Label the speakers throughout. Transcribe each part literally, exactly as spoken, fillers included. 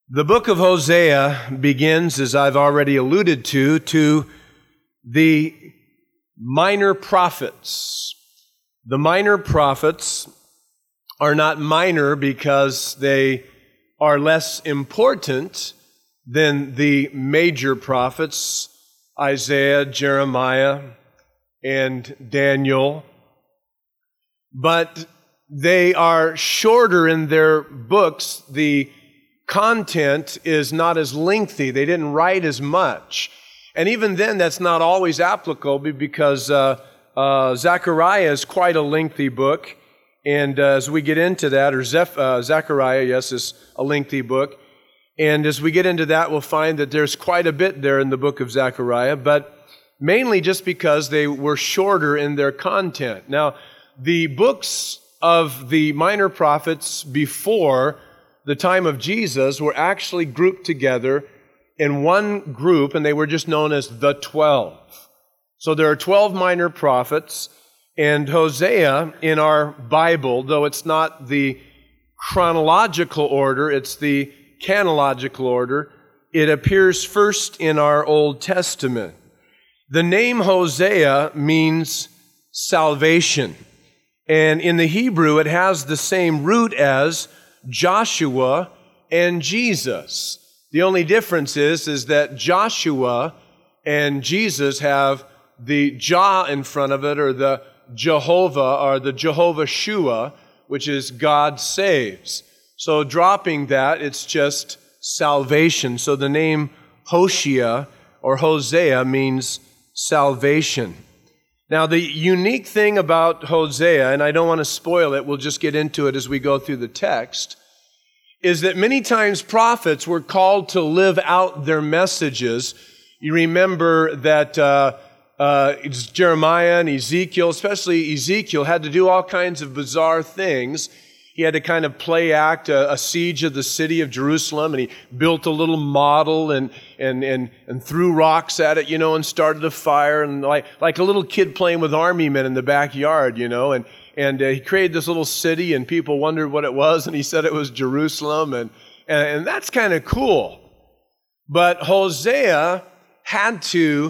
Speaker 1: The book of Hosea begins, as I've already alluded to, to the minor prophets. The minor prophets are not minor because they are less important than the major prophets, Isaiah, Jeremiah, and Daniel. But they are shorter in their books. The content is not as lengthy. They didn't write as much. And even then, that's not always applicable because uh, uh, Zechariah is quite a lengthy book. And uh, as we get into that, or Zeph- uh, Zechariah, yes, is a lengthy book. And as we get into that, we'll find that there's quite a bit there in the book of Zechariah, but mainly just because they were shorter in their content. Now, the books of the minor prophets before the time of Jesus were actually grouped together in one group, and they were just known as the Twelve. So there are twelve minor prophets, and Hosea in our Bible, though it's not the chronological order, it's the chronological order, it appears first in our Old Testament. The name Hosea means salvation, and in the Hebrew it has the same root as Joshua and Jesus. The only difference is, is that Joshua and Jesus have the Jah in front of it, or the Jehovah, or the Jehovah Shua, which is God saves. So dropping that, it's just salvation. So the name Hoshea or Hosea means salvation. Now, the unique thing about Hosea, and I don't want to spoil it, we'll just get into it as we go through the text, is that many times prophets were called to live out their messages. You remember that uh, uh, Jeremiah and Ezekiel, especially Ezekiel, had to do all kinds of bizarre things. He had to kind of play act a, a siege of the city of Jerusalem, and he built a little model and and and and threw rocks at it, you know, and started a fire, and like like a little kid playing with army men in the backyard, you know, and and uh, he created this little city, and people wondered what it was, and he said it was Jerusalem, and and, and that's kind of cool. But Hosea had to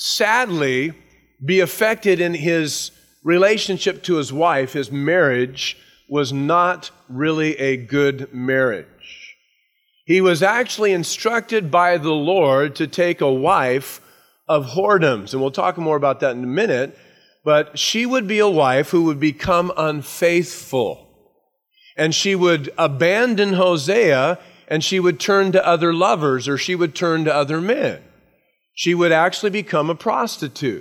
Speaker 1: sadly be affected in his relationship to his wife. His marriage was not really a good marriage. He was actually instructed by the Lord to take a wife of whoredoms, and we'll talk more about that in a minute, but she would be a wife who would become unfaithful, and she would abandon Hosea, and she would turn to other lovers, or she would turn to other men. She would actually become a prostitute.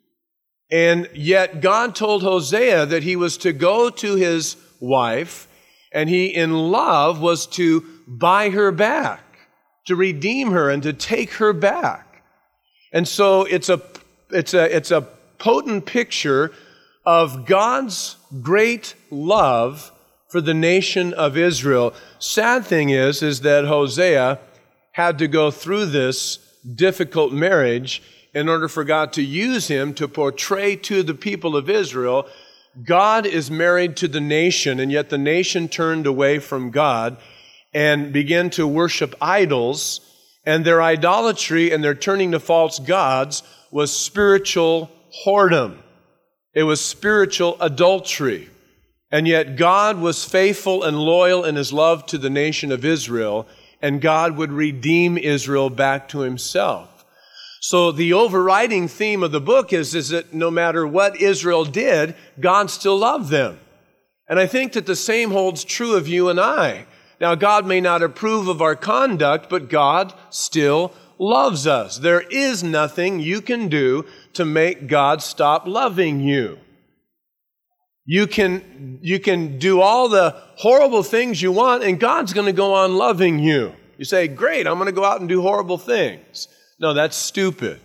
Speaker 1: And yet God told Hosea that he was to go to his wife, and he in love was to buy her back, to redeem her and to take her back. And so it's a it's a it's a potent picture of God's great love for the nation of Israel. Sad thing is is that Hosea had to go through this difficult marriage in order for God to use him to portray to the people of Israel, God is married to the nation, and yet the nation turned away from God and began to worship idols, and their idolatry and their turning to false gods was spiritual whoredom. It was spiritual adultery. And yet God was faithful and loyal in his love to the nation of Israel, and God would redeem Israel back to himself. So the overriding theme of the book is, is that no matter what Israel did, God still loved them. And I think that the same holds true of you and I. Now, God may not approve of our conduct, but God still loves us. There is nothing you can do to make God stop loving you. You can, you can do all the horrible things you want, and God's going to go on loving you. You say, great, I'm going to go out and do horrible things. No, that's stupid.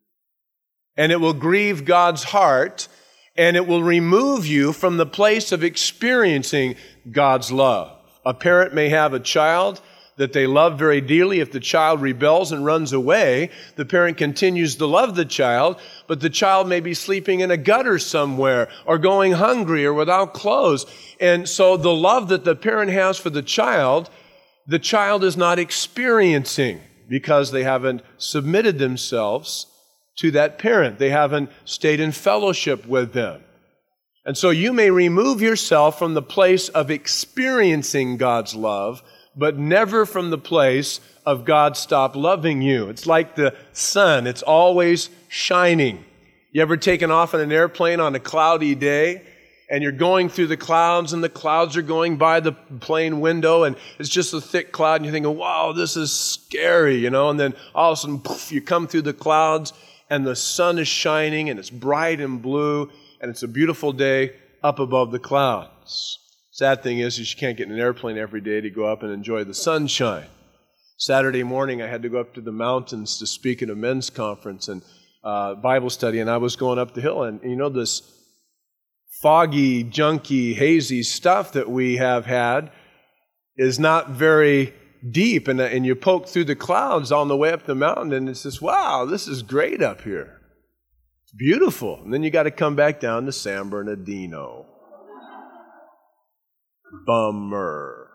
Speaker 1: And it will grieve God's heart, and it will remove you from the place of experiencing God's love. A parent may have a child that they love very dearly. If the child rebels and runs away, the parent continues to love the child, but the child may be sleeping in a gutter somewhere or going hungry or without clothes. And so the love that the parent has for the child, the child is not experiencing because they haven't submitted themselves to that parent. They haven't stayed in fellowship with them. And so you may remove yourself from the place of experiencing God's love, but never from the place of God stop loving you. It's like the sun. It's always shining. You ever taken off in an airplane on a cloudy day, and you're going through the clouds, and the clouds are going by the plane window, and it's just a thick cloud, and you're thinking, wow, this is scary, you know, and then all of a sudden, poof, you come through the clouds, and the sun is shining, and it's bright and blue, and it's a beautiful day up above the clouds. Sad thing is, is you can't get in an airplane every day to go up and enjoy the sunshine. Saturday morning, I had to go up to the mountains to speak at a men's conference and uh, Bible study, and I was going up the hill, and you know, this foggy, junky, hazy stuff that we have had is not very deep, and, and you poke through the clouds on the way up the mountain, and it's just, wow, this is great up here. It's beautiful. And then you got to come back down to San Bernardino. Bummer.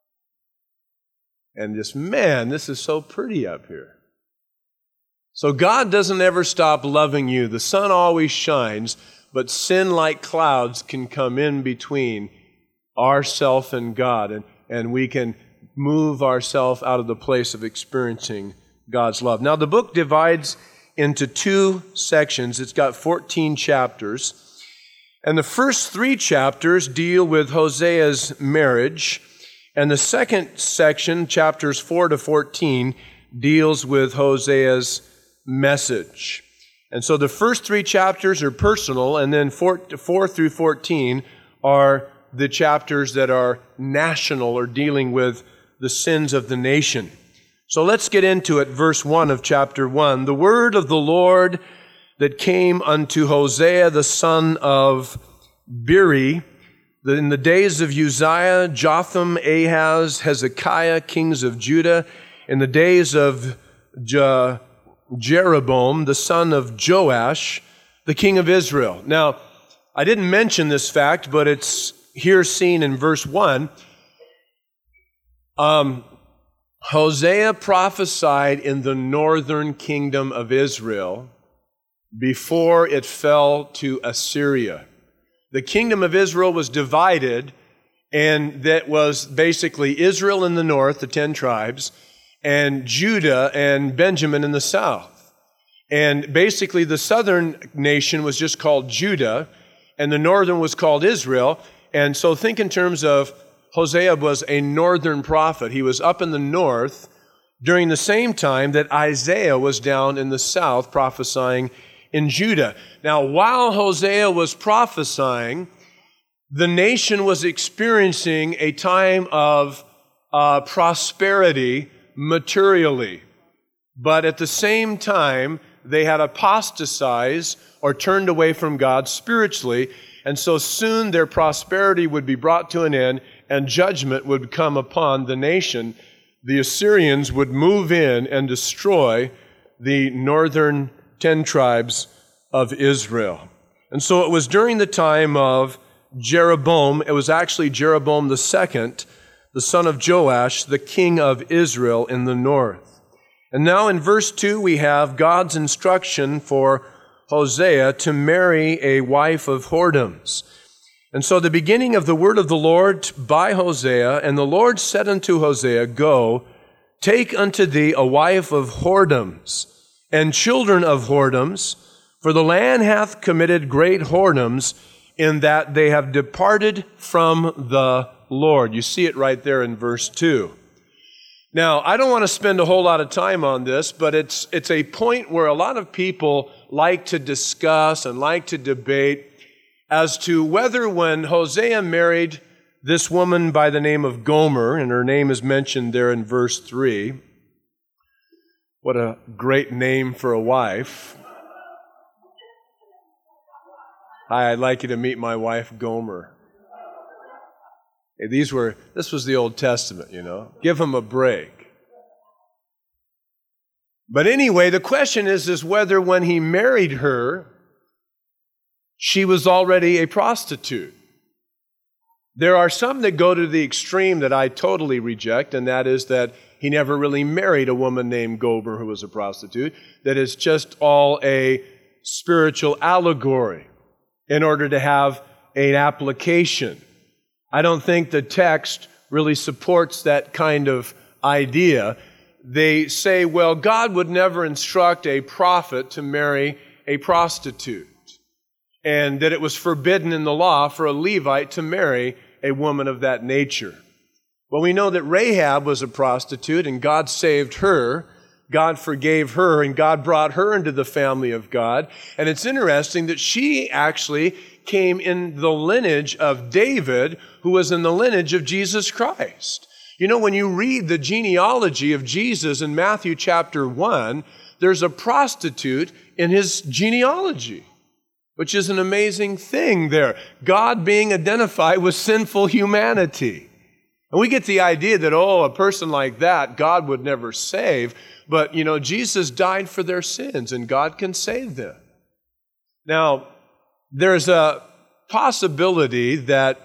Speaker 1: And just, man, this is so pretty up here. So God doesn't ever stop loving you. The sun always shines, but sin like clouds can come in between ourself and God, and, and we can move ourselves out of the place of experiencing God's love. Now, the book divides into two sections. It's got fourteen chapters. And the first three chapters deal with Hosea's marriage. And the second section, chapters four to fourteen, deals with Hosea's message. And so the first three chapters are personal, and then four, four through fourteen are the chapters that are national or dealing with the sins of the nation. So let's get into it. Verse one of chapter one. The word of the Lord that came unto Hosea the son of Beeri in the days of Uzziah, Jotham, Ahaz, Hezekiah, kings of Judah, in the days of Je- Jeroboam, the son of Joash, the king of Israel. Now, I didn't mention this fact, but it's here seen in verse one. Um, Hosea prophesied in the northern kingdom of Israel before it fell to Assyria. The kingdom of Israel was divided, and that was basically Israel in the north, the ten tribes, and Judah and Benjamin in the south. And basically the southern nation was just called Judah, and the northern was called Israel. And so think in terms of Hosea was a northern prophet. He was up in the north during the same time that Isaiah was down in the south prophesying in Judah. Now, while Hosea was prophesying, the nation was experiencing a time of uh, prosperity materially. But at the same time, they had apostatized or turned away from God spiritually. And so soon their prosperity would be brought to an end, and judgment would come upon the nation. The Assyrians would move in and destroy the northern ten tribes of Israel. And so it was during the time of Jeroboam, it was actually Jeroboam the second, the son of Joash, the king of Israel in the north. And now in verse two we have God's instruction for Hosea to marry a wife of whoredoms. And so the beginning of the word of the Lord by Hosea, and the Lord said unto Hosea, Go, take unto thee a wife of whoredoms, and children of whoredoms, for the land hath committed great whoredoms, in that they have departed from the Lord. You see it right there in verse two. Now, I don't want to spend a whole lot of time on this, but it's it's a point where a lot of people like to discuss and like to debate as to whether when Hosea married this woman by the name of Gomer, and her name is mentioned there in verse three. What a great name for a wife. Hi, I'd like you to meet my wife, Gomer. Hey, these were, this was the Old Testament, you know. Give them a break. But anyway, the question is, is whether when he married her, she was already a prostitute. There are some that go to the extreme that I totally reject, and that is that he never really married a woman named Gomer who was a prostitute, that it's just all a spiritual allegory in order to have an application. I don't think the text really supports that kind of idea. They say, well, God would never instruct a prophet to marry a prostitute, and that it was forbidden in the law for a Levite to marry a woman of that nature. Well, we know that Rahab was a prostitute, and God saved her. God forgave her, and God brought her into the family of God. And it's interesting that she actually came in the lineage of David, who was in the lineage of Jesus Christ. You know, when you read the genealogy of Jesus in Matthew chapter one, there's a prostitute in his genealogy, which is an amazing thing there. God being identified with sinful humanity. And we get the idea that, oh, a person like that, God would never save. But, you know, Jesus died for their sins, and God can save them. Now, there's a possibility that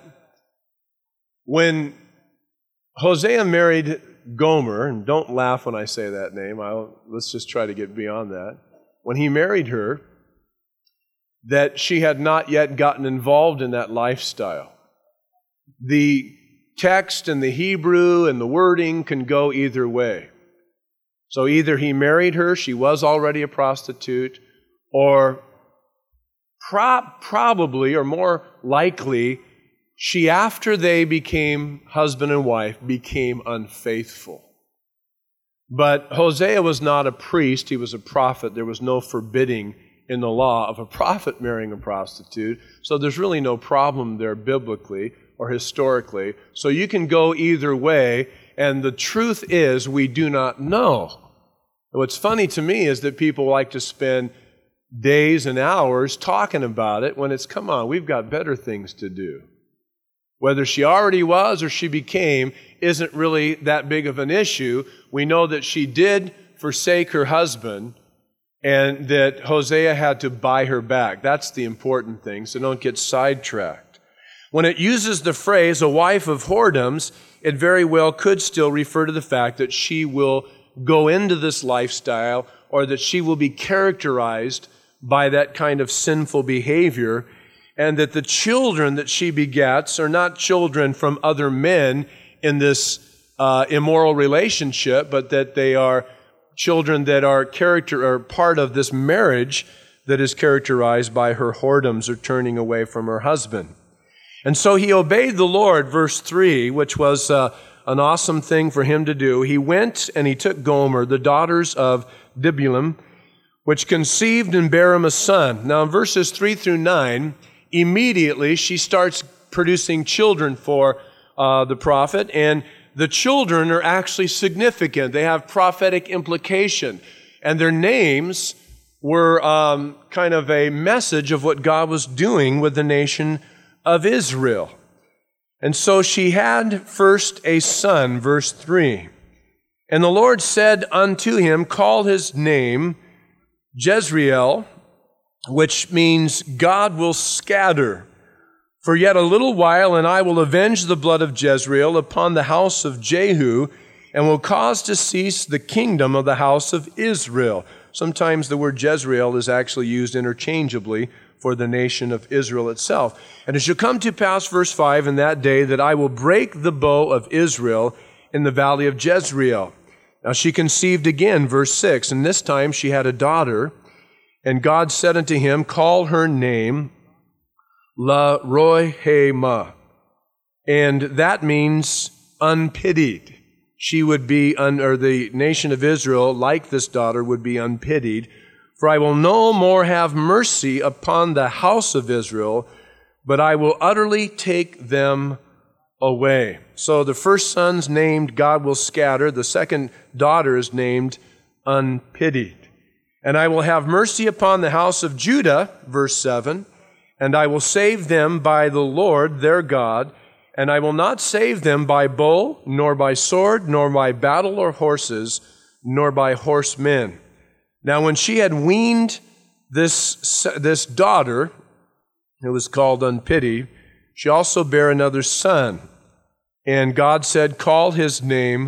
Speaker 1: when Hosea married Gomer, and don't laugh when I say that name, I'll, let's just try to get beyond that. When he married her, that she had not yet gotten involved in that lifestyle. The text and the Hebrew and the wording can go either way. So either he married her, she was already a prostitute, or pro- probably, or more likely, she, after they became husband and wife, became unfaithful. But Hosea was not a priest, he was a prophet. There was no forbidding in the law of a prophet marrying a prostitute, so there's really no problem there biblically or historically. So you can go either way, and the truth is we do not know. And what's funny to me is that people like to spend days and hours talking about it when it's, come on, we've got better things to do. Whether she already was or she became isn't really that big of an issue. We know that she did forsake her husband, and that Hosea had to buy her back. That's the important thing, so don't get sidetracked. When it uses the phrase, a wife of whoredoms, it very well could still refer to the fact that she will go into this lifestyle, or that she will be characterized by that kind of sinful behavior, and that the children that she begets are not children from other men in this uh, immoral relationship, but that they are children that are character are part of this marriage that is characterized by her whoredoms or turning away from her husband. And so he obeyed the Lord, verse three, which was uh, an awesome thing for him to do. He went and he took Gomer, the daughters of Diblaim, which conceived and bare him a son. Now in verses three through nine, immediately she starts producing children for uh, the prophet, and the children are actually significant. They have prophetic implication. And their names were um, kind of a message of what God was doing with the nation of Israel. And so she had first a son, verse three. And the Lord said unto him, call his name Jezreel, which means God will scatter. For yet a little while, and I will avenge the blood of Jezreel upon the house of Jehu, and will cause to cease the kingdom of the house of Israel. Sometimes the word Jezreel is actually used interchangeably for the nation of Israel itself. And it shall come to pass, verse five, in that day that I will break the bow of Israel in the valley of Jezreel. Now she conceived again, verse six, and this time she had a daughter, and God said unto him, call her name La Roihema, and that means unpitied. She would be, un, or the nation of Israel, like this daughter, would be unpitied. For I will no more have mercy upon the house of Israel, but I will utterly take them away. So the first son's named God will scatter. The second daughter is named unpitied. And I will have mercy upon the house of Judah, verse seven, and I will save them by the Lord their God, and I will not save them by bow, nor by sword, nor by battle or horses, nor by horsemen. Now when she had weaned this, this daughter, who was called unpitied, she also bare another son. And God said, call his name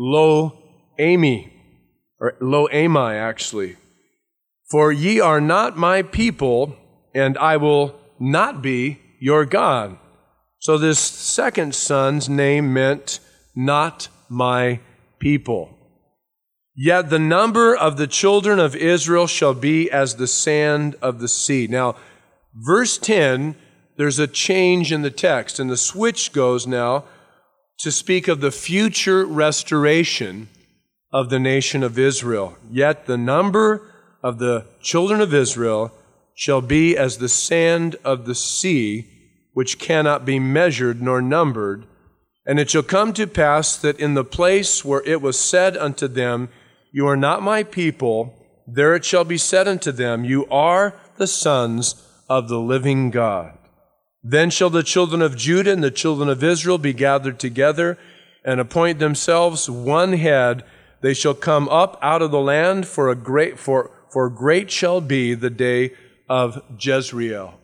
Speaker 1: Lo-Ami, or Lo-Ami actually. For ye are not my people, and I will not be your God. So this second son's name meant not my people. Yet the number of the children of Israel shall be as the sand of the sea. Now, verse ten, there's a change in the text, and the switch goes now to speak of the future restoration of the nation of Israel. Yet the number of the children of Israel shall be as the sand of the sea, which cannot be measured nor numbered. And it shall come to pass that in the place where it was said unto them, you are not my people, there it shall be said unto them, you are the sons of the living God. Then shall the children of Judah and the children of Israel be gathered together and appoint themselves one head. They shall come up out of the land, for a great for for great shall be the day of Jezreel.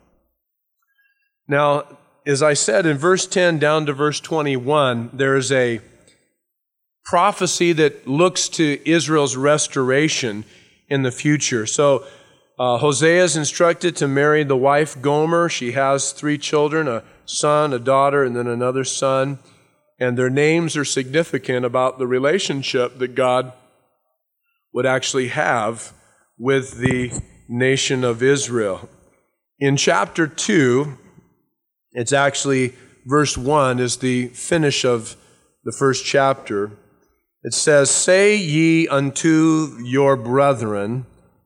Speaker 1: Now, as I said in verse ten down to verse twenty-one, there is a prophecy that looks to Israel's restoration in the future. So uh, Hosea is instructed to marry the wife Gomer. She has three children, a son, a daughter, and then another son. And their names are significant about the relationship that God would actually have with the nation of Israel. In chapter two, it's actually verse one is the finish of the first chapter. It says, say ye unto your brethren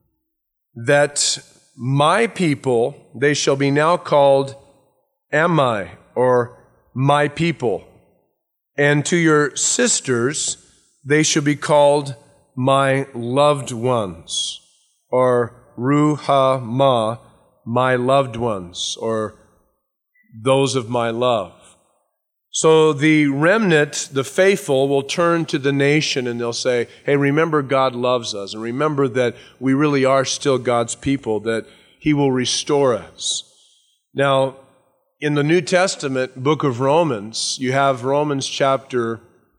Speaker 1: that my people, they shall be now called Ammi, or my people. And to your sisters, they shall be called my loved ones, or Ruhamah, my loved ones, or those of my love. So the remnant, the faithful, will turn to the nation and they'll say, hey, remember God loves us, and remember that we really are still God's people, that He will restore us. Now, in the New Testament book of Romans, you have Romans chapter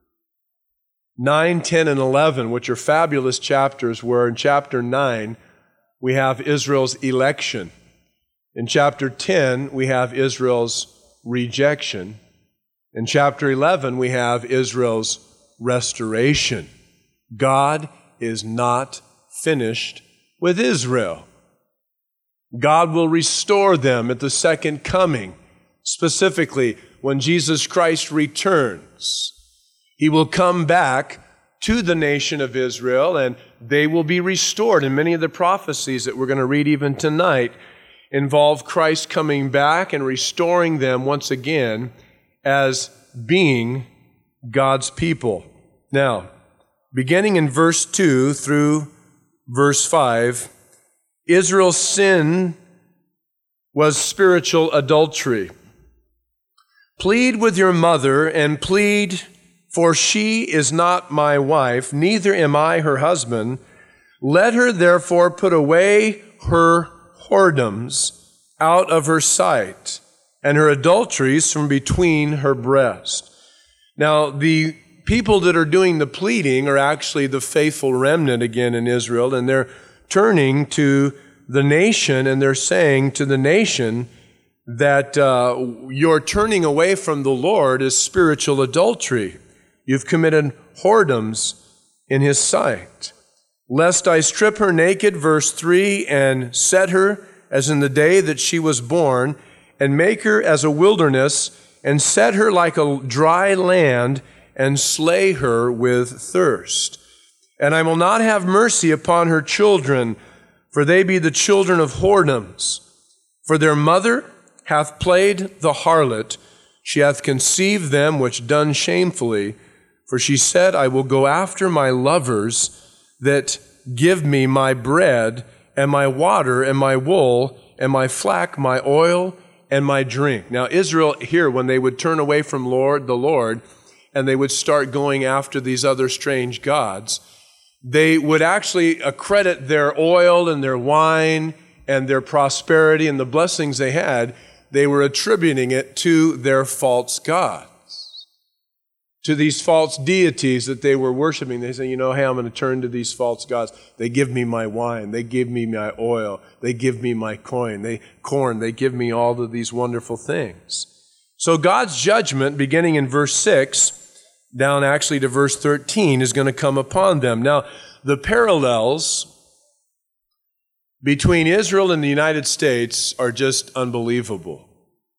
Speaker 1: nine, ten, and eleven, which are fabulous chapters, where in chapter nine, we have Israel's election. In chapter ten, we have Israel's rejection. In chapter eleven, we have Israel's restoration. God is not finished with Israel. God will restore them at the second coming, specifically when Jesus Christ returns. He will come back to the nation of Israel, and they will be restored. And many of the prophecies that we're going to read even tonight involve Christ coming back and restoring them once again as being God's people. Now, beginning in verse two through verse five, Israel's sin was spiritual adultery. Plead with your mother and plead, for she is not my wife, neither am I her husband. Let her therefore put away her whoredoms out of her sight, and her adulteries from between her breast. Now, the people that are doing the pleading are actually the faithful remnant again in Israel, and they're turning to the nation, and they're saying to the nation that uh, your turning away from the Lord is spiritual adultery. You've committed whoredoms in His sight. Lest I strip her naked, verse three, and set her as in the day that she was born, and make her as a wilderness, and set her like a dry land, and slay her with thirst. And I will not have mercy upon her children, for they be the children of whoredoms. For their mother hath played the harlot, she hath conceived them which done shamefully. For she said, I will go after my lovers that give me my bread, and my water, and my wool, and my flax, my oil, and my drink. Now, Israel here, when they would turn away from Lord, the Lord, and they would start going after these other strange gods, they would actually accredit their oil and their wine and their prosperity and the blessings they had. they were attributing it to their false gods, to these false deities that they were worshiping. They say, you know, hey, I'm going to turn to these false gods. They give me my wine. They give me my oil. They give me my coin. They corn. They give me all of these wonderful things. So God's judgment, beginning in verse six, down actually to verse thirteen, is going to come upon them. Now, the parallels between Israel and the United States are just unbelievable.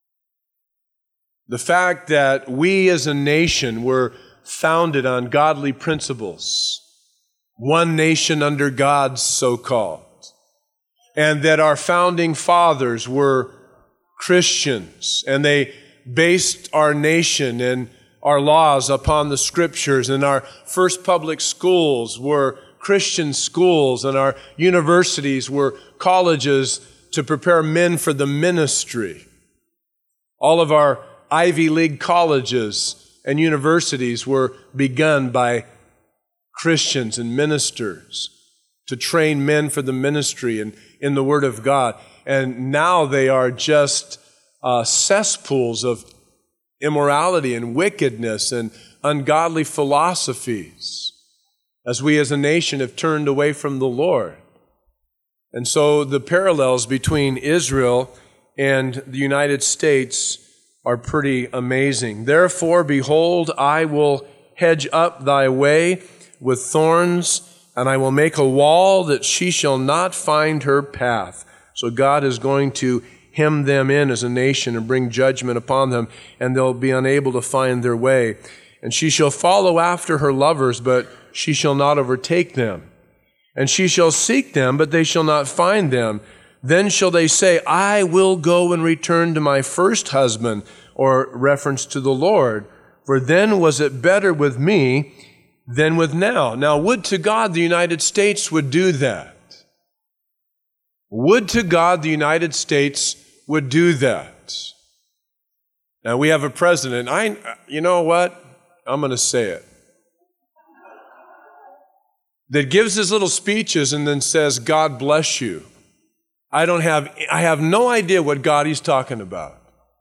Speaker 1: The fact that we as a nation were founded on godly principles, one nation under God, so-called, and that our founding fathers were Christians, and they based our nation and our laws upon the Scriptures, and our first public schools were Christian schools, and our universities were colleges to prepare men for the ministry. All of our Ivy League colleges and universities were begun by Christians and ministers to train men for the ministry and in the Word of God. And now they are just uh, cesspools of immorality and wickedness and ungodly philosophies, as we as a nation have turned away from the Lord. And so the parallels between Israel and the United States are pretty amazing. Therefore, behold, I will hedge up thy way with thorns, and I will make a wall that she shall not find her path. So God is going to hem them in as a nation and bring judgment upon them, and they'll be unable to find their way. And she shall follow after her lovers, but she shall not overtake them. And she shall seek them, but they shall not find them. Then shall they say, I will go and return to my first husband, or reference to the Lord, for then was it better with me than with now. Now, would to God the United States would do that. Would to God the United States would do that. Now, we have a president. I, you know what? I'm going to say it. That gives his little speeches and then says, God bless you. I don't have, I have no idea what God he's talking about.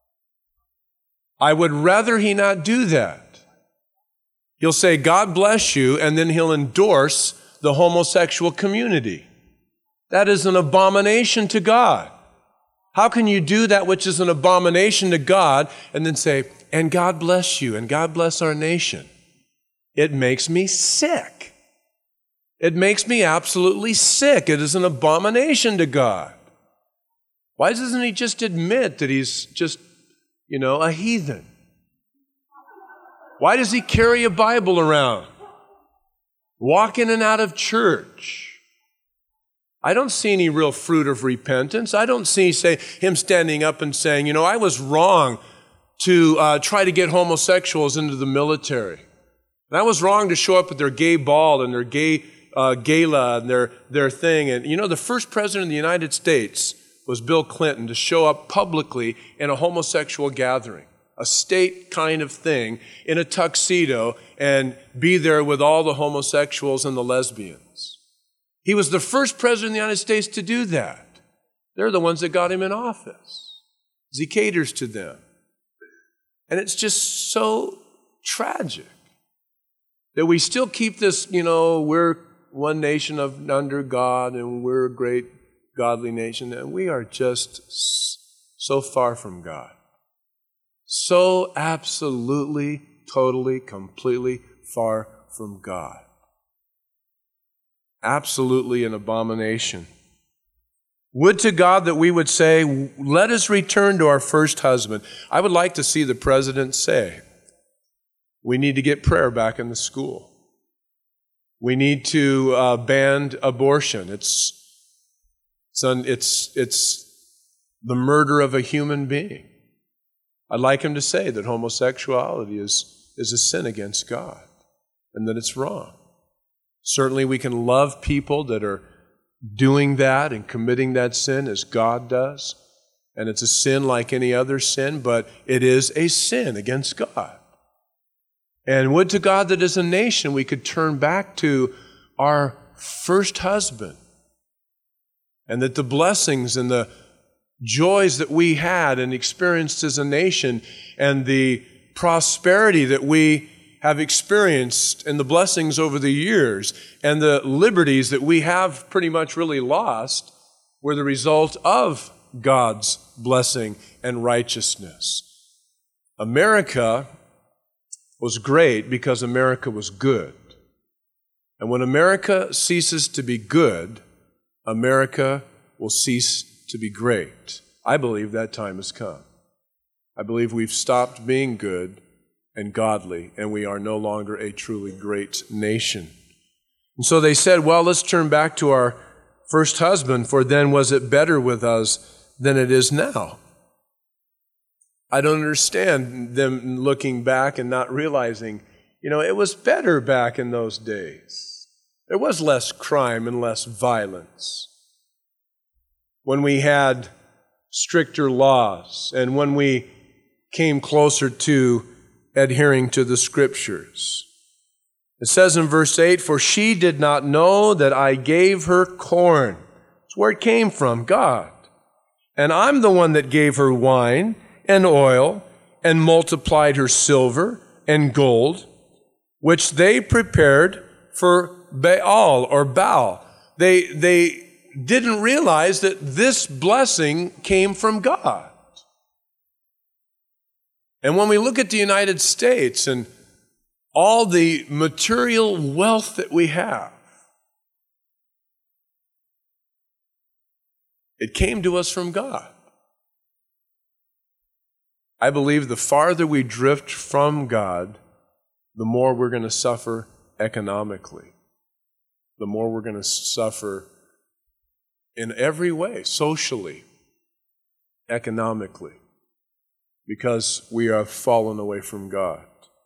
Speaker 1: I would rather he not do that. He'll say, God bless you, and then he'll endorse the homosexual community. That is an abomination to God. How can you do that which is an abomination to God and then say, and God bless you, and God bless our nation? It makes me sick. It makes me absolutely sick. It is an abomination to God. Why doesn't he just admit that he's just, you know, a heathen? Why does he carry a Bible around? Walk in and out of church. I don't see any real fruit of repentance. I don't see say him standing up and saying, you know, I was wrong to uh, try to get homosexuals into the military. And I was wrong to show up at their gay ball and their gay uh, gala and their, their thing. And, you know, the first president of the United States was Bill Clinton, to show up publicly in a homosexual gathering, a state kind of thing, in a tuxedo, and be there with all the homosexuals and the lesbians. He was the first president of the United States to do that. They're the ones that got him in office, as he caters to them. And it's just so tragic that we still keep this, you know, we're one nation of under God and we're a great godly nation, and we are just so far from God. So absolutely, totally, completely far from God. Absolutely an abomination. Would to God that we would say, let us return to our first husband. I would like to see the president say, we need to get prayer back in the school. We need to uh, ban abortion. It's, it's, un, it's, it's the murder of a human being. I'd like him to say that homosexuality is, is a sin against God and that it's wrong. Certainly we can love people that are doing that and committing that sin as God does. And it's a sin like any other sin, but it is a sin against God. And would to God that as a nation we could turn back to our first husband, and that the blessings and the joys that we had and experienced as a nation, and the prosperity that we have experienced, and the blessings over the years, and the liberties that we have pretty much really lost, were the result of God's blessing and righteousness. America was great because America was good. And when America ceases to be good, America will cease to be great. I believe that time has come. I believe we've stopped being good and godly, and we are no longer a truly great nation. And so they said, well, let's turn back to our first husband, for then was it better with us than it is now. I don't understand them looking back and not realizing, you know, it was better back in those days. There was less crime and less violence. When we had stricter laws and when we came closer to adhering to the Scriptures. It says in verse eight, for she did not know that I gave her corn. That's where it came from, God. And I'm the one that gave her wine and oil and multiplied her silver and gold, which they prepared for Baal or Baal. They, they didn't realize that this blessing came from God. And when we look at the United States and all the material wealth that we have, it came to us from God. I believe the farther we drift from God, the more we're going to suffer economically. The more we're going to suffer in every way, socially, economically, because we have fallen away from God.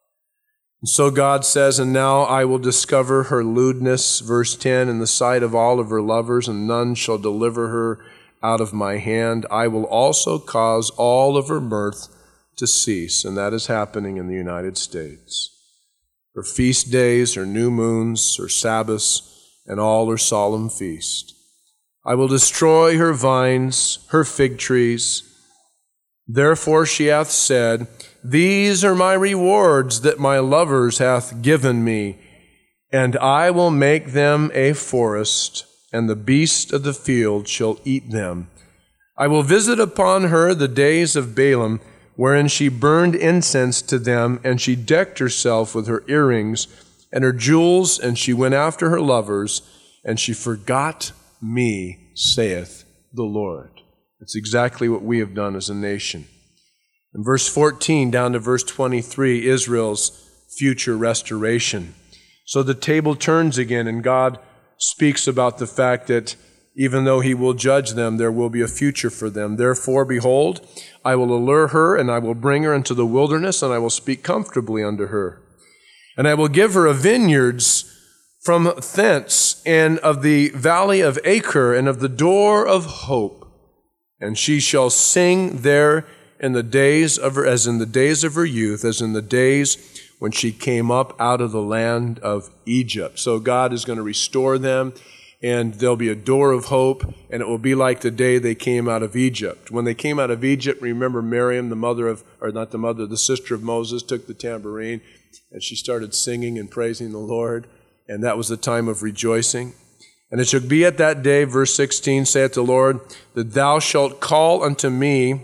Speaker 1: And so God says, and now I will discover her lewdness, verse ten, in the sight of all of her lovers, and none shall deliver her out of my hand. I will also cause all of her mirth to cease, and that is happening in the United States. Her feast days, her new moons, her Sabbaths, and all her solemn feast. I will destroy her vines, her fig trees. Therefore she hath said, these are my rewards that my lovers hath given me, and I will make them a forest, and the beast of the field shall eat them. I will visit upon her the days of Balaam, wherein she burned incense to them, and she decked herself with her earrings and her jewels, and she went after her lovers, and she forgot me, saith the Lord. That's exactly what we have done as a nation. In verse fourteen down to verse twenty-three, Israel's future restoration. So the table turns again, and God speaks about the fact that even though he will judge them, there will be a future for them. Therefore, behold, I will allure her, and I will bring her into the wilderness, and I will speak comfortably unto her. And I will give her a vineyards from thence, and of the valley of Achor, and of the door of hope. And she shall sing there in the days of her, as in the days of her youth, as in the days when she came up out of the land of Egypt. So God is going to restore them, and there'll be a door of hope, and it will be like the day they came out of Egypt. When they came out of Egypt, remember Miriam, the mother of, or not the mother, the sister of Moses, took the tambourine, and she started singing and praising the Lord, and that was the time of rejoicing. And it shall be at that day, verse sixteen, saith the Lord, that thou shalt call unto me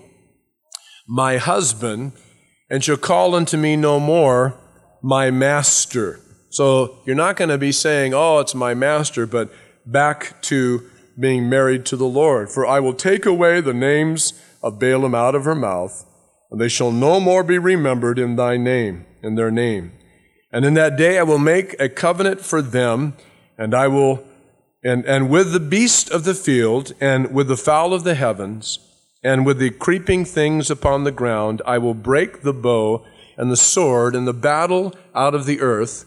Speaker 1: my husband, and shall call unto me no more my master. So you're not going to be saying, oh, it's my master, but back to being married to the Lord. For I will take away the names of Balaam out of her mouth, and they shall no more be remembered in thy name, in their name. And in that day I will make a covenant for them, and I will, and, and with the beast of the field, and with the fowl of the heavens, and with the creeping things upon the ground, I will break the bow and the sword and the battle out of the earth,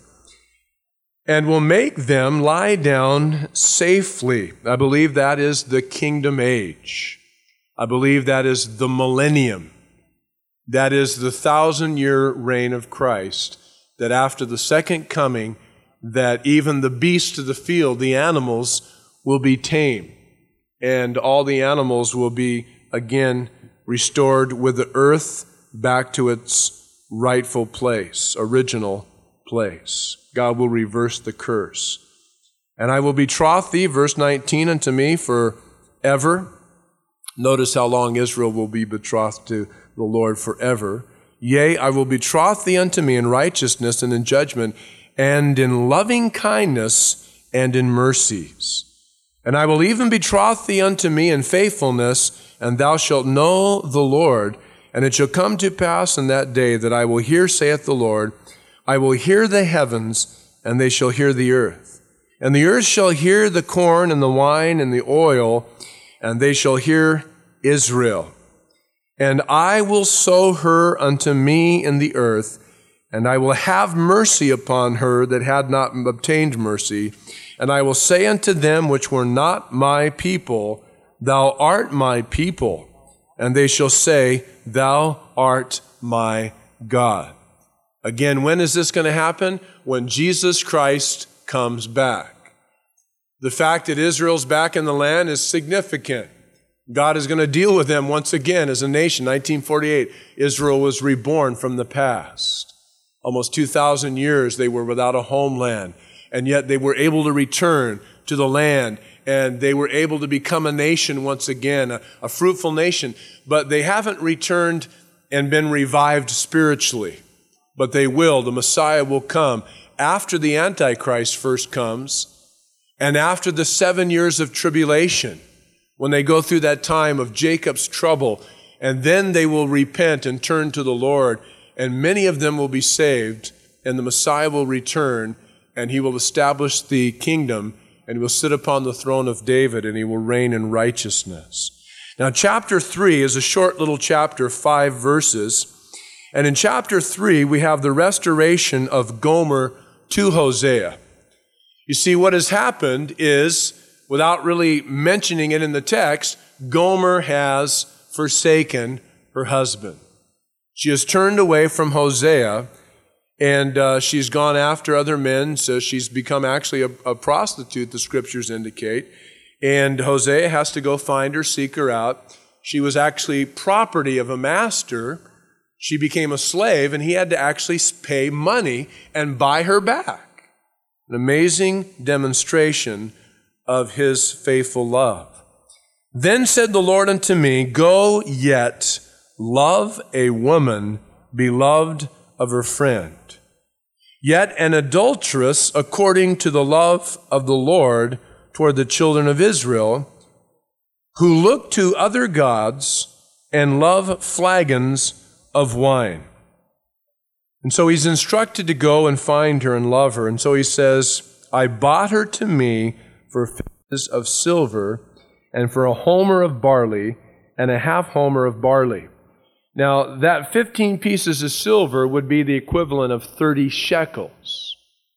Speaker 1: and will make them lie down safely. I believe that is the kingdom age. I believe that is the millennium. That is the thousand-year reign of Christ, that after the second coming, that even the beasts of the field, the animals, will be tamed, and all the animals will be again restored with the earth back to its rightful place, original place. God will reverse the curse. And I will betroth thee, verse nineteen, unto me forever. Notice how long Israel will be betrothed to the Lord forever. Yea, I will betroth thee unto me in righteousness and in judgment, and in loving kindness and in mercies. And I will even betroth thee unto me in faithfulness, and thou shalt know the Lord. And it shall come to pass in that day that I will hear, saith the Lord, I will hear the heavens, and they shall hear the earth. And the earth shall hear the corn and the wine and the oil, and they shall hear Israel. And I will sow her unto me in the earth, and I will have mercy upon her that had not obtained mercy. And I will say unto them which were not my people, Thou art my people. And they shall say, Thou art my God. Again, when is this going to happen? When Jesus Christ comes back. The fact that Israel's back in the land is significant. God is going to deal with them once again as a nation. nineteen forty-eight, Israel was reborn from the past. Almost two thousand years they were without a homeland, and yet they were able to return to the land, and they were able to become a nation once again, a, a fruitful nation. But they haven't returned and been revived spiritually. But they will. The Messiah will come after the Antichrist first comes, and after the seven years of tribulation, when they go through that time of Jacob's trouble, and then they will repent and turn to the Lord, and many of them will be saved, and the Messiah will return, and he will establish the kingdom, and he will sit upon the throne of David, and he will reign in righteousness. Now, chapter three is a short little chapter, five verses, and in chapter three, we have the restoration of Gomer to Hosea. You see, what has happened is, without really mentioning it in the text, Gomer has forsaken her husband. She has turned away from Hosea, and uh, she's gone after other men, so she's become actually a, a prostitute, the scriptures indicate. And Hosea has to go find her, seek her out. She was actually property of a master. She became a slave, and he had to actually pay money and buy her back. An amazing demonstration of his faithful love. Then said the Lord unto me, Go yet, love a woman beloved of her friend. Yet an adulteress according to the love of the Lord toward the children of Israel, who look to other gods and love flagons of wine. And so he's instructed to go and find her and love her. And so he says, I bought her to me for fifties of silver, and for a homer of barley, and a half homer of barley. Now, that fifteen pieces of silver would be the equivalent of thirty shekels.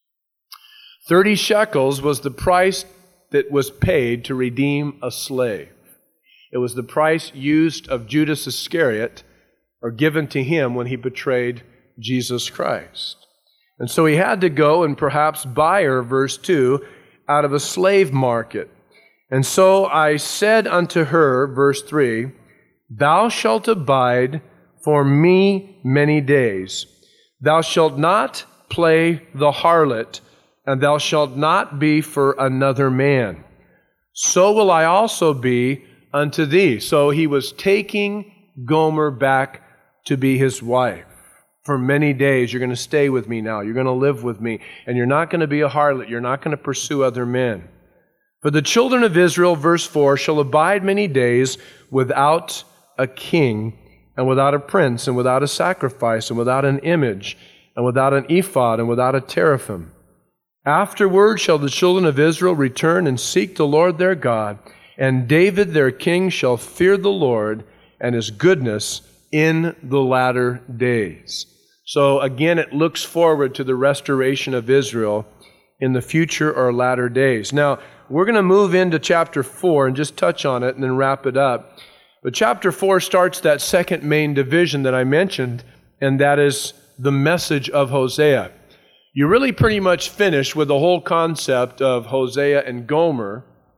Speaker 1: thirty shekels was the price that was paid to redeem a slave. It was the price used of Judas Iscariot, or given to him when he betrayed Jesus Christ. And so he had to go and perhaps buy her, verse two, out of a slave market. And so I said unto her, verse three, Thou shalt abide for me many days. Thou shalt not play the harlot, and thou shalt not be for another man. So will I also be unto thee. So he was taking Gomer back to be his wife. For many days, you're going to stay with me now. You're going to live with me. And you're not going to be a harlot. You're not going to pursue other men. For the children of Israel, verse four, shall abide many days without a king, and without a prince, and without a sacrifice, and without an image, and without an ephod, and without a teraphim. Afterward shall the children of Israel return and seek the Lord their God, and David their king shall fear the Lord and his goodness in the latter days. So again, it looks forward to the restoration of Israel in the future or latter days. Now, we're going to move into chapter four and just touch on it and then wrap it up. But chapter four starts that second main division that I mentioned, and that is the message of Hosea. You really pretty much finish with the whole concept of Hosea and Gomer,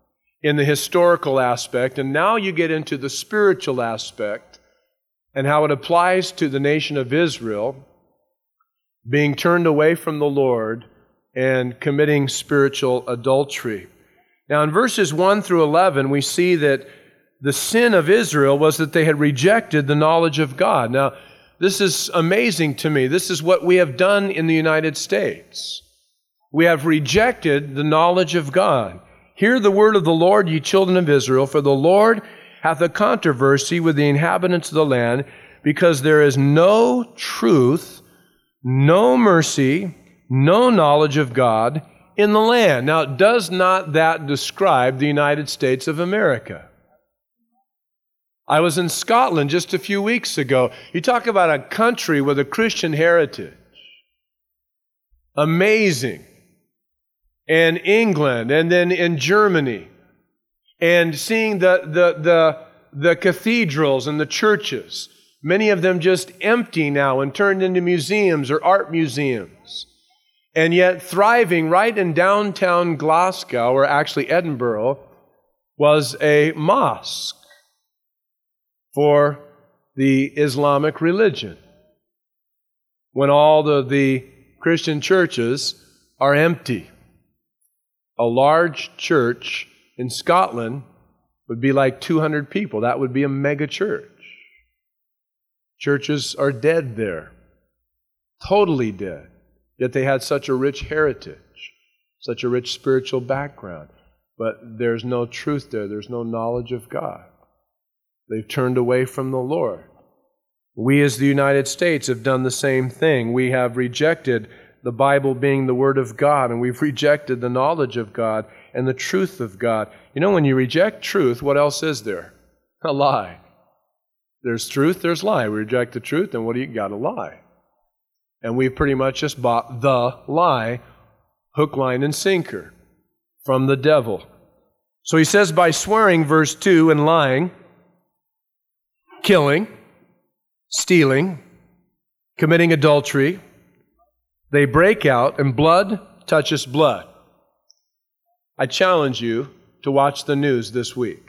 Speaker 1: in the historical aspect, and now you get into the spiritual aspect and how it applies to the nation of Israel being turned away from the Lord and committing spiritual adultery. Now, in verses one through eleven, we see that the sin of Israel was that they had rejected the knowledge of God. Now, this is amazing to me. This is what we have done in the United States. We have rejected the knowledge of God. Hear the word of the Lord, ye children of Israel, for the Lord hath a controversy with the inhabitants of the land, because there is no truth, no mercy, no knowledge of God in the land. Now, does not that describe the United States of America? I was in Scotland just a few weeks ago. You talk about a country with a Christian heritage. Amazing. And England, and then in Germany. And seeing the, the, the, the cathedrals and the churches, many of them just empty now and turned into museums or art museums. And yet thriving right in downtown Glasgow, or actually Edinburgh, was a mosque for the Islamic religion. When all the, the Christian churches are empty. A large church in Scotland would be like two hundred people. That would be a mega church. Churches are dead there. Totally dead. Yet they had such a rich heritage, such a rich spiritual background. But there's no truth there. There's no knowledge of God. They've turned away from the Lord. We as the United States have done the same thing. We have rejected the Bible being the Word of God, and we've rejected the knowledge of God and the truth of God. You know, when you reject truth, what else is there? A lie. There's truth, there's lie. We reject the truth, and what do you got? A lie. And we've pretty much just bought the lie, hook, line, and sinker from the devil. So he says by swearing, verse two, and lying, killing, stealing, committing adultery, they break out, and blood touches blood. I challenge you to watch the news this week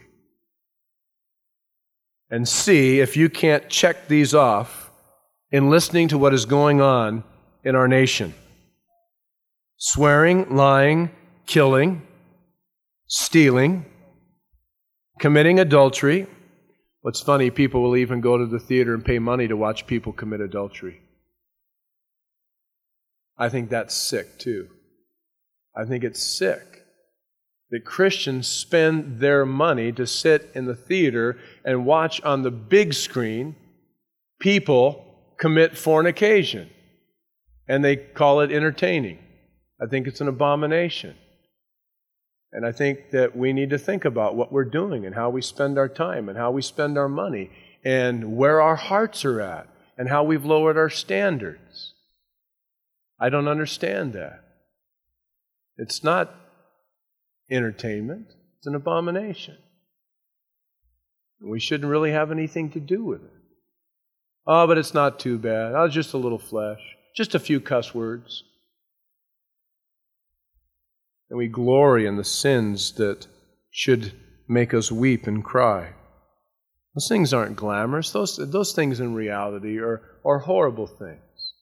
Speaker 1: and see if you can't check these off in listening to what is going on in our nation. Swearing, lying, killing, stealing, committing adultery. What's funny, people will even go to the theater and pay money to watch people commit adultery. I think that's sick too. I think it's sick that Christians spend their money to sit in the theater and watch on the big screen people commit fornication. And they call it entertaining. I think it's an abomination. And I think that we need to think about what we're doing and how we spend our time and how we spend our money and where our hearts are at and how we've lowered our standards. I don't understand that. It's not entertainment. It's an abomination. We shouldn't really have anything to do with it. Oh, but it's not too bad. Oh, just a little flesh. Just a few cuss words. And we glory in the sins that should make us weep and cry. Those things aren't glamorous. Those, those things in reality are, are horrible things.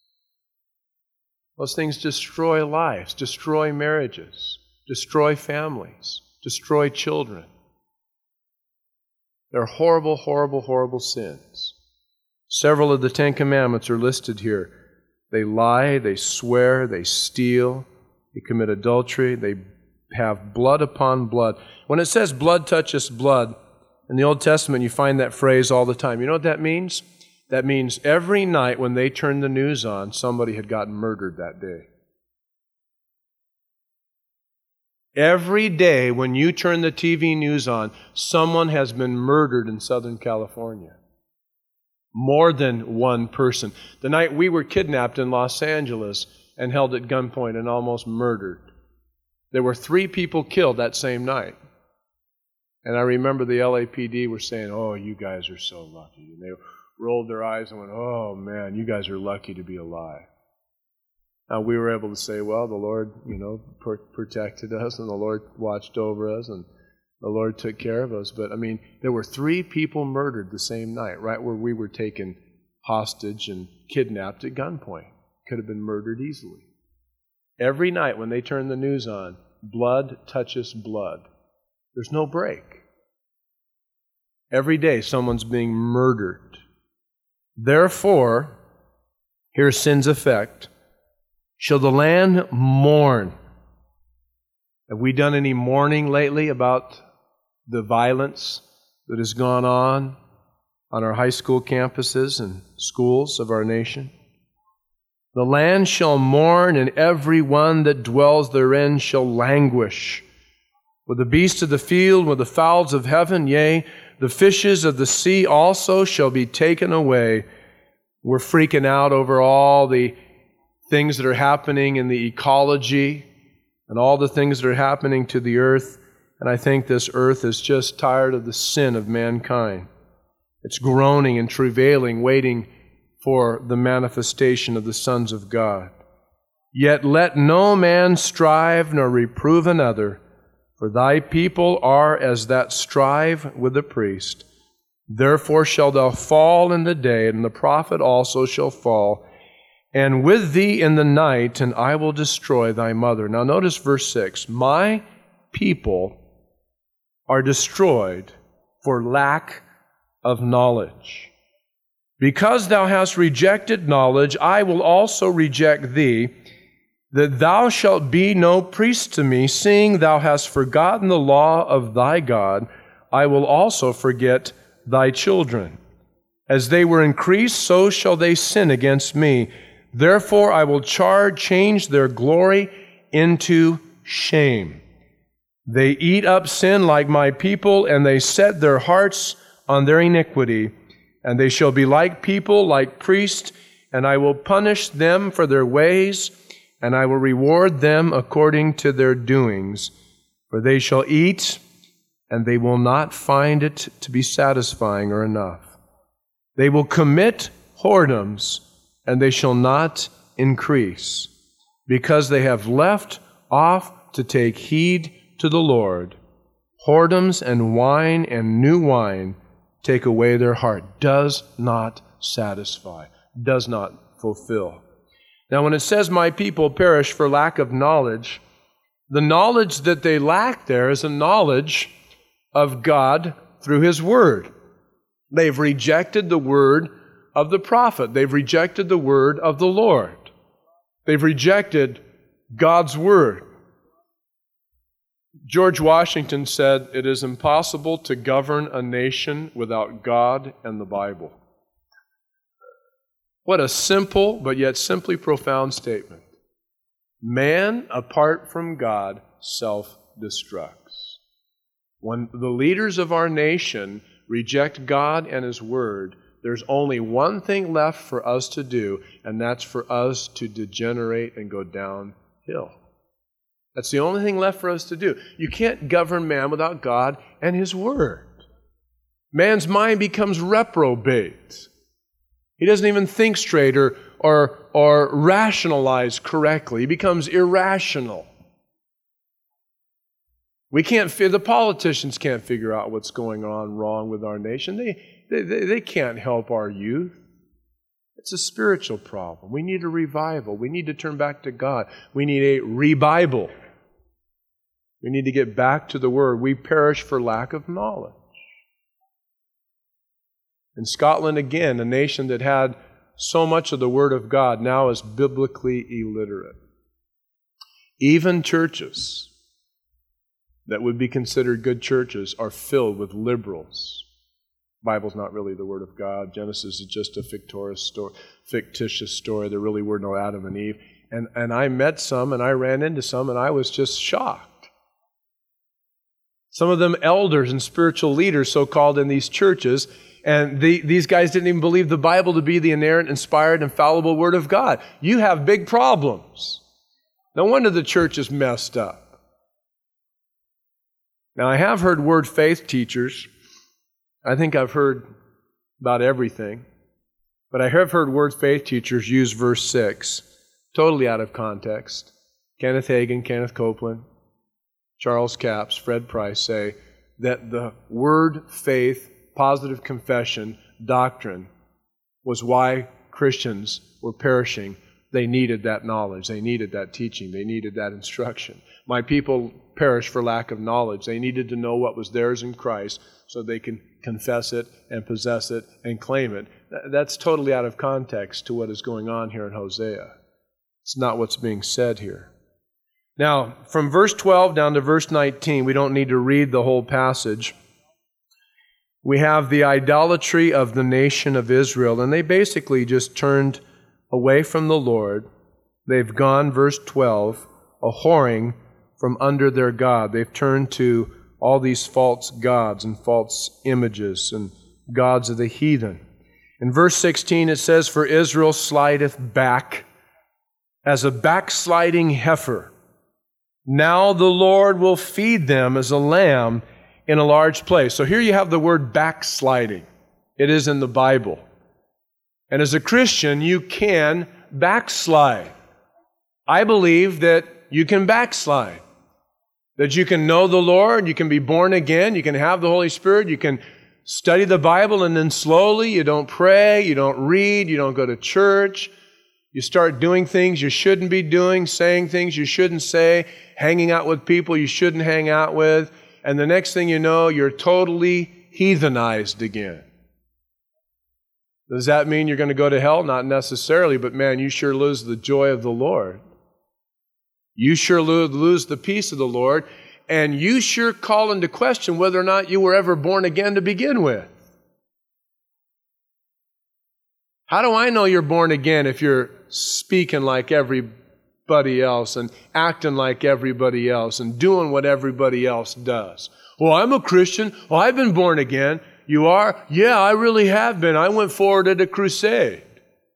Speaker 1: Those things destroy lives, destroy marriages, destroy families, destroy children. They're horrible, horrible, horrible sins. Several of the Ten Commandments are listed here. They lie, they swear, they steal, they commit adultery, they have blood upon blood. When it says blood touches blood, in the Old Testament you find that phrase all the time. You know what that means? That means every night when they turned the news on, somebody had gotten murdered that day. Every day when you turn the T V news on, someone has been murdered in Southern California. More than one person. The night we were kidnapped in Los Angeles and held at gunpoint and almost murdered, there were three people killed that same night. And I remember the L A P D were saying, "Oh, you guys are so lucky." And they rolled their eyes and went, "Oh man, you guys are lucky to be alive." Now we were able to say, well, the Lord, you know, pr- protected us and the Lord watched over us and the Lord took care of us. But, I mean, there were three people murdered the same night, right where we were taken hostage and kidnapped at gunpoint. Could have been murdered easily. Every night when they turn the news on, blood touches blood. There's no break. Every day someone's being murdered. Therefore, here's sin's effect. Shall the land mourn? Have we done any mourning lately about the violence that has gone on on our high school campuses and schools of our nation? The land shall mourn, and every one that dwells therein shall languish. With the beasts of the field, with the fowls of heaven, yea, the fishes of the sea also shall be taken away. We're freaking out over all the things that are happening in the ecology and all the things that are happening to the earth. And I think this earth is just tired of the sin of mankind. It's groaning and travailing, waiting for the manifestation of the sons of God. Yet let no man strive nor reprove another, for thy people are as that strive with the priest. Therefore shalt thou fall in the day, and the prophet also shall fall, and with thee in the night, and I will destroy thy mother. Now notice verse six. My people are destroyed for lack of knowledge. Because thou hast rejected knowledge, I will also reject thee, that thou shalt be no priest to me, seeing thou hast forgotten the law of thy God. I will also forget thy children. As they were increased, so shall they sin against me. Therefore I will charge, change their glory into shame. They eat up sin like my people, and they set their hearts on their iniquity. And they shall be like people, like priests, and I will punish them for their ways, and I will reward them according to their doings. For they shall eat, and they will not find it to be satisfying or enough. They will commit whoredoms, and they shall not increase, because they have left off to take heed to the Lord. Whoredoms and wine and new wine take away their heart, does not satisfy, does not fulfill. Now, when it says, my people perish for lack of knowledge, the knowledge that they lack there is a knowledge of God through His Word. They've rejected the word of the prophet. They've rejected the word of the Lord. They've rejected God's Word. George Washington said, it is impossible to govern a nation without God and the Bible. What a simple, but yet simply profound statement. Man, apart from God, self-destructs. When the leaders of our nation reject God and His Word, there's only one thing left for us to do, and that's for us to degenerate and go downhill. That's the only thing left for us to do. You can't govern man without God and His Word. Man's mind becomes reprobate. He doesn't even think straight or, or, or rationalize correctly. He becomes irrational. We can't, the politicians can't figure out what's going on wrong with our nation. They, they, they can't help our youth. It's a spiritual problem. We need a revival. We need to turn back to God. We need a re-Bible. We need to get back to the Word. We perish for lack of knowledge. In Scotland, again, a nation that had so much of the Word of God now is biblically illiterate. Even churches that would be considered good churches are filled with liberals. The Bible's not really the Word of God. Genesis is just a fictitious story. Fictitious story. There really were no Adam and Eve. And, and I met some, and I ran into some, and I was just shocked. Some of them elders and spiritual leaders, so-called, in these churches, and the, these guys didn't even believe the Bible to be the inerrant, inspired, infallible Word of God. You have big problems. No wonder the church is messed up. Now, I have heard word faith teachers. I think I've heard about everything. But I have heard word faith teachers use verse six, totally out of context. Kenneth Hagin, Kenneth Copeland, Charles Capps, Fred Price say, that the word, faith, positive confession, doctrine was why Christians were perishing. They needed that knowledge. They needed that teaching. They needed that instruction. My people perish for lack of knowledge. They needed to know what was theirs in Christ so they can confess it and possess it and claim it. That's totally out of context to what is going on here in Hosea. It's not what's being said here. Now, from verse twelve down to verse nineteen, we don't need to read the whole passage. We have the idolatry of the nation of Israel, and they basically just turned away from the Lord. They've gone, verse twelve, a whoring from under their God. They've turned to all these false gods and false images and gods of the heathen. In verse sixteen it says, "For Israel slideth back as a backsliding heifer. Now the Lord will feed them as a lamb in a large place." So here you have the word backsliding. It is in the Bible. And as a Christian, you can backslide. I believe that you can backslide. That you can know the Lord, you can be born again, you can have the Holy Spirit, you can study the Bible, and then slowly you don't pray, you don't read, you don't go to church. You start doing things you shouldn't be doing, saying things you shouldn't say, hanging out with people you shouldn't hang out with, and the next thing you know, you're totally heathenized again. Does that mean you're going to go to hell? Not necessarily, but man, you sure lose the joy of the Lord. You sure lose the peace of the Lord, and you sure call into question whether or not you were ever born again to begin with. How do I know you're born again if you're speaking like everybody else and acting like everybody else and doing what everybody else does? Well, I'm a Christian. Well, I've been born again. You are? Yeah, I really have been. I went forward at a crusade.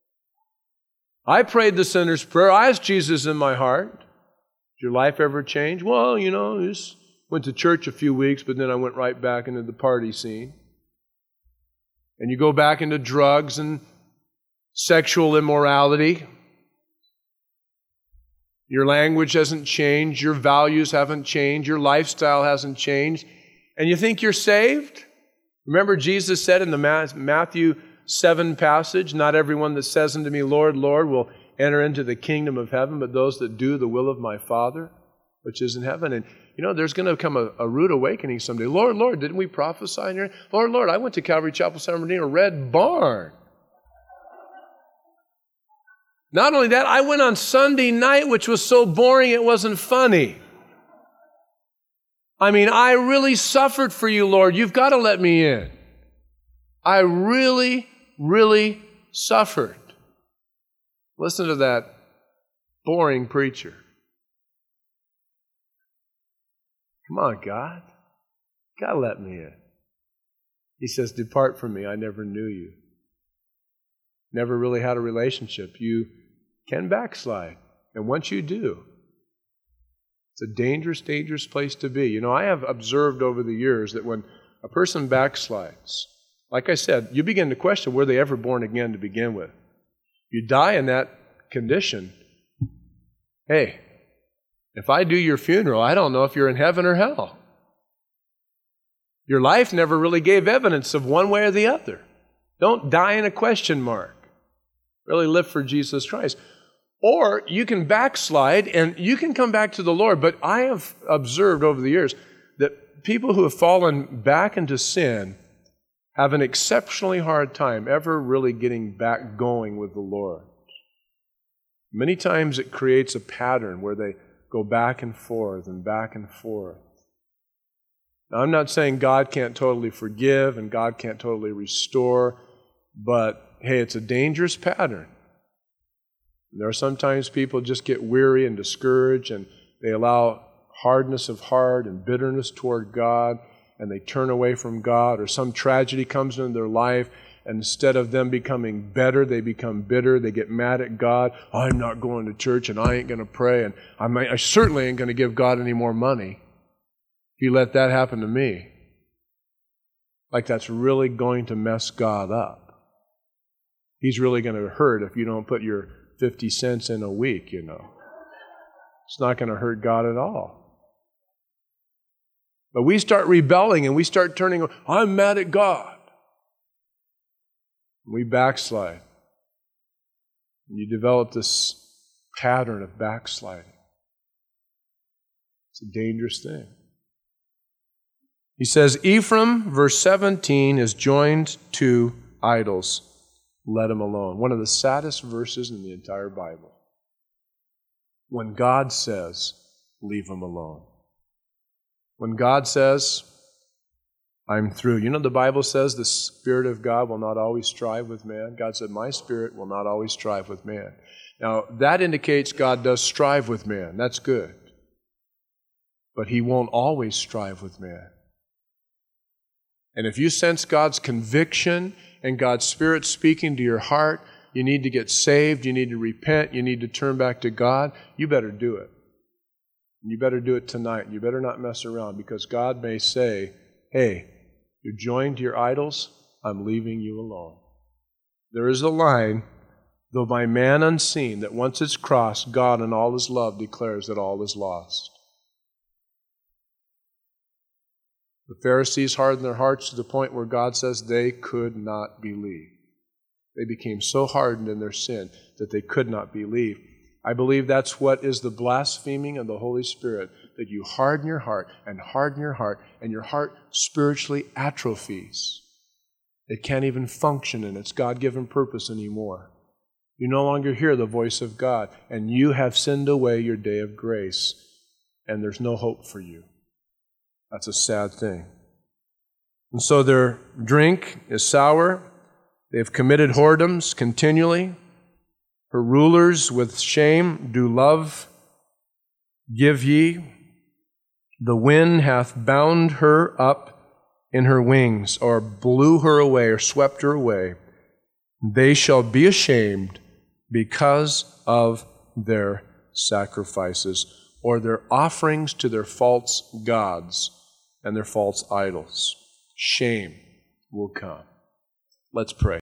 Speaker 1: I prayed the sinner's prayer. I asked Jesus in my heart. Did your life ever change? Well, you know, I just went to church a few weeks, but then I went right back into the party scene. And you go back into drugs and sexual immorality. Your language hasn't changed. Your values haven't changed. Your lifestyle hasn't changed. And you think you're saved? Remember Jesus said in the Matthew seven passage, "Not everyone that says unto me, Lord, Lord, will enter into the kingdom of heaven, but those that do the will of my Father, which is in heaven." And you know, there's going to come a, a rude awakening someday. Lord, Lord, didn't we prophesy in here? Lord, Lord, I went to Calvary Chapel, San Bernardino, Red Barn. Not only that, I went on Sunday night, which was so boring it wasn't funny. I mean, I really suffered for you, Lord. You've got to let me in. I really, really suffered. Listen to that boring preacher. Come on, God. You've got to let me in. He says, "Depart from me, I never knew you." Never really had a relationship. You can backslide. And once you do, it's a dangerous, dangerous place to be. You know, I have observed over the years that when a person backslides, like I said, you begin to question, were they ever born again to begin with? You die in that condition. Hey, if I do your funeral, I don't know if you're in heaven or hell. Your life never really gave evidence of one way or the other. Don't die in a question mark. Really live for Jesus Christ. Or you can backslide and you can come back to the Lord. But I have observed over the years that people who have fallen back into sin have an exceptionally hard time ever really getting back going with the Lord. Many times it creates a pattern where they go back and forth and back and forth. Now, I'm not saying God can't totally forgive and God can't totally restore, but hey, it's a dangerous pattern. There are sometimes people just get weary and discouraged and they allow hardness of heart and bitterness toward God and they turn away from God, or some tragedy comes into their life and instead of them becoming better, they become bitter. They get mad at God. I'm not going to church and I ain't going to pray and I, might, I certainly ain't going to give God any more money. If you let that happen to me, like that's really going to mess God up. He's really going to hurt if you don't put your fifty cents in a week, you know. It's not going to hurt God at all. But we start rebelling and we start turning, I'm mad at God. We backslide. And you develop this pattern of backsliding. It's a dangerous thing. He says, Ephraim, verse seventeen, is joined to idols. Let him alone. One of the saddest verses in the entire Bible. When God says, leave him alone. When God says, I'm through. You know, the Bible says the Spirit of God will not always strive with man. God said, my Spirit will not always strive with man. Now, that indicates God does strive with man. That's good. But He won't always strive with man. And if you sense God's conviction and God's Spirit speaking to your heart, you need to get saved, you need to repent, you need to turn back to God, you better do it. You better do it tonight. You better not mess around, because God may say, hey, you're joined to your idols, I'm leaving you alone. There is a line, though by man unseen, that once it's crossed, God in all His love declares that all is lost. The Pharisees hardened their hearts to the point where God says they could not believe. They became so hardened in their sin that they could not believe. I believe that's what is the blaspheming of the Holy Spirit, that you harden your heart and harden your heart, and your heart spiritually atrophies. It can't even function in its God-given purpose anymore. You no longer hear the voice of God, and you have sinned away your day of grace, and there's no hope for you. That's a sad thing. And so their drink is sour. They've committed whoredoms continually. Her rulers with shame do love. Give ye. The wind hath bound her up in her wings, or blew her away, or swept her away. They shall be ashamed because of their sacrifices, or their offerings to their false gods and their false idols. Shame will come. Let's pray.